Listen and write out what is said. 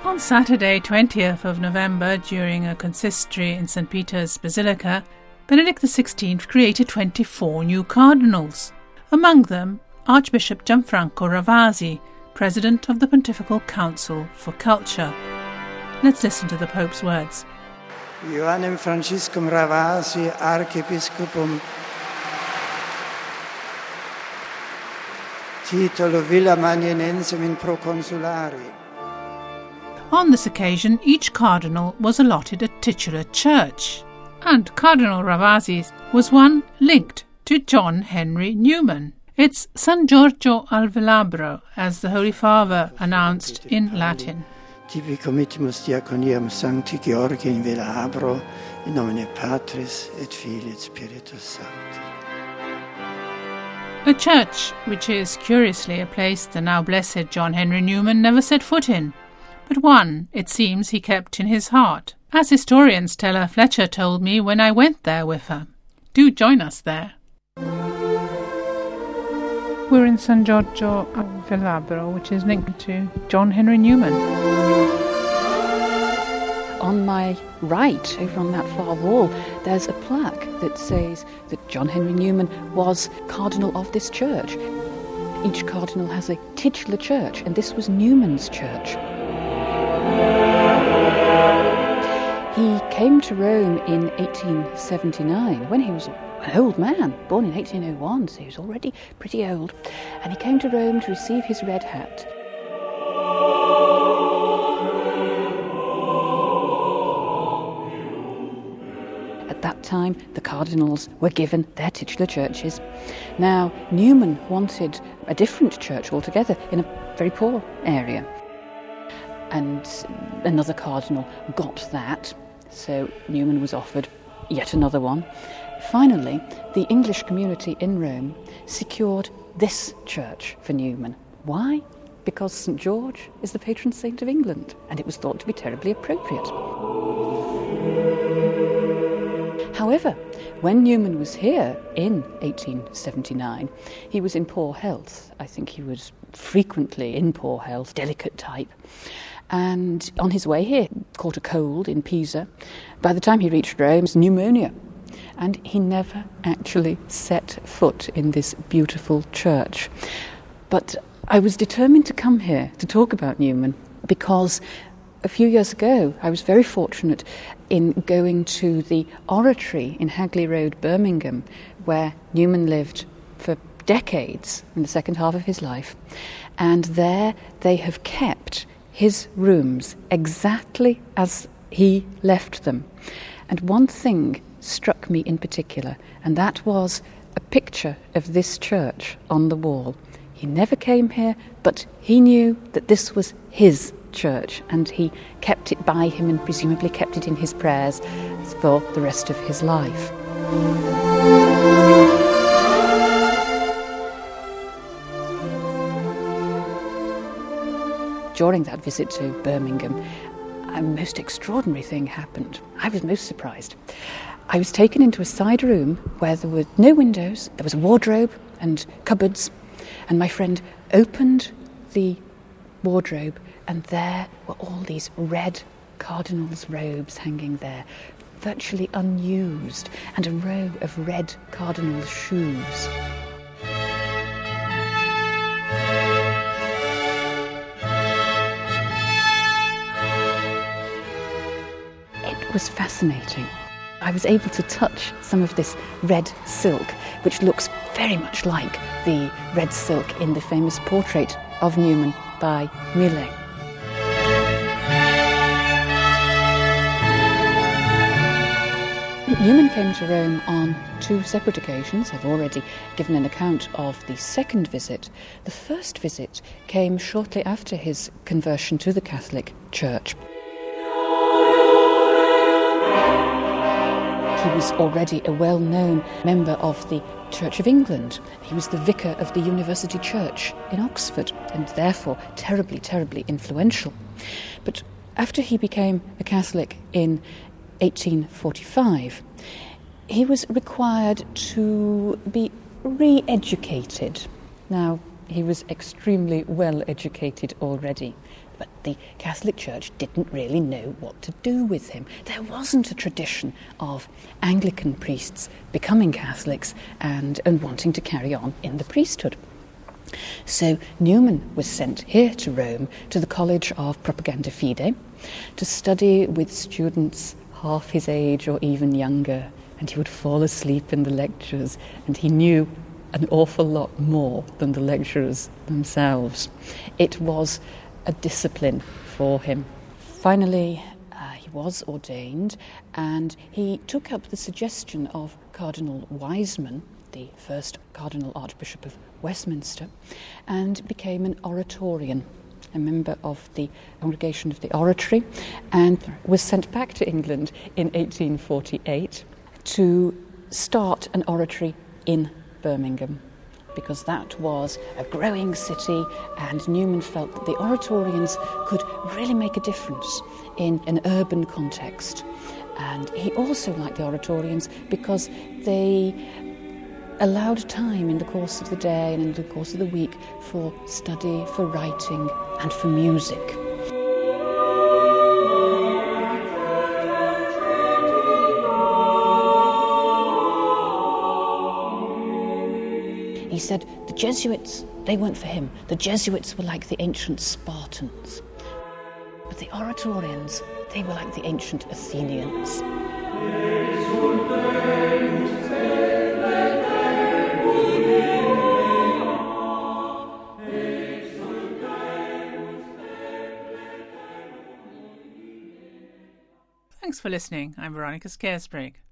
On Saturday, 20th of November, during a consistory in St. Peter's Basilica, Benedict XVI created 24 new cardinals. Among them, Archbishop Gianfranco Ravasi, President of the Pontifical Council for Culture. Let's listen to the Pope's words. Ioannem Franciscum Ravasi, Archiepiscopum, titolo Villa Manienensem in Proconsulari. On this occasion, each cardinal was allotted a titular church, and Cardinal Ravasi was one linked to John Henry Newman. It's San Giorgio al Velabro, as the Holy Father announced in Latin. Tibi committimus diaconiam Sancti Georgi in Velabro, in nomine Patris et Filii et Spiritus Sancti. A church which is curiously a place the now blessed John Henry Newman never set foot in, but one, it seems, he kept in his heart, as historian Stella Fletcher told me when I went there with her. Do join us there. We're in San Giorgio al Velabro, which is linked to John Henry Newman. On my right, over on that far wall, there's a plaque that says that John Henry Newman was cardinal of this church. Each cardinal has a titular church, and this was Newman's church. He came to Rome in 1879 when he was an old man, born in 1801, so he was already pretty old. And he came to Rome to receive his red hat. At that time, the cardinals were given their titular churches. Now, Newman wanted a different church altogether in a very poor area. And another cardinal got that, so Newman was offered yet another one. Finally, the English community in Rome secured this church for Newman. Why? Because St. George is the patron saint of England, and it was thought to be terribly appropriate. However, when Newman was here in 1879, he was in poor health. I think he was frequently in poor health, delicate type. And on his way here, caught a cold in Pisa. By the time he reached Rome, it was pneumonia. And he never actually set foot in this beautiful church. But I was determined to come here to talk about Newman because a few years ago I was very fortunate in going to the oratory in Hagley Road, Birmingham, where Newman lived for decades in the second half of his life. And there they have kept his rooms exactly as he left them. And one thing struck me in particular, and that was a picture of this church on the wall. He never came here, but he knew that this was his church, and he kept it by him and presumably kept it in his prayers for the rest of his life. During that visit to Birmingham, a most extraordinary thing happened. I was most surprised. I was taken into a side room where there were no windows, there was a wardrobe and cupboards, and my friend opened the wardrobe, and there were all these red cardinals' robes hanging there, virtually unused, and a row of red cardinals' shoes. It was fascinating. I was able to touch some of this red silk, which looks very much like the red silk in the famous portrait of Newman by Millet. Newman came to Rome on two separate occasions. I've already given an account of the second visit. The first visit came shortly after his conversion to the Catholic Church. He was already a well-known member of the Church of England. He was the vicar of the University Church in Oxford, and therefore terribly, terribly influential. But after he became a Catholic in 1845, he was required to be re-educated. Now, he was extremely well educated already. But the Catholic Church didn't really know what to do with him. There wasn't a tradition of Anglican priests becoming Catholics and wanting to carry on in the priesthood. So Newman was sent here to Rome to the College of Propaganda Fide to study with students half his age or even younger, and he would fall asleep in the lectures, and he knew an awful lot more than the lecturers themselves. It was a discipline for him. Finally, he was ordained, and he took up the suggestion of Cardinal Wiseman, the first Cardinal Archbishop of Westminster, and became an Oratorian, a member of the Congregation of the Oratory, and was sent back to England in 1848 to start an oratory in Birmingham, because that was a growing city, and Newman felt that the Oratorians could really make a difference in an urban context. And he also liked the Oratorians because they allowed time in the course of the day and in the course of the week for study, for writing, and for music. He said the Jesuits, they weren't for him. The Jesuits were like the ancient Spartans. But the Oratorians, they were like the ancient Athenians. Thanks for listening. I'm Veronica Scaresbrigg.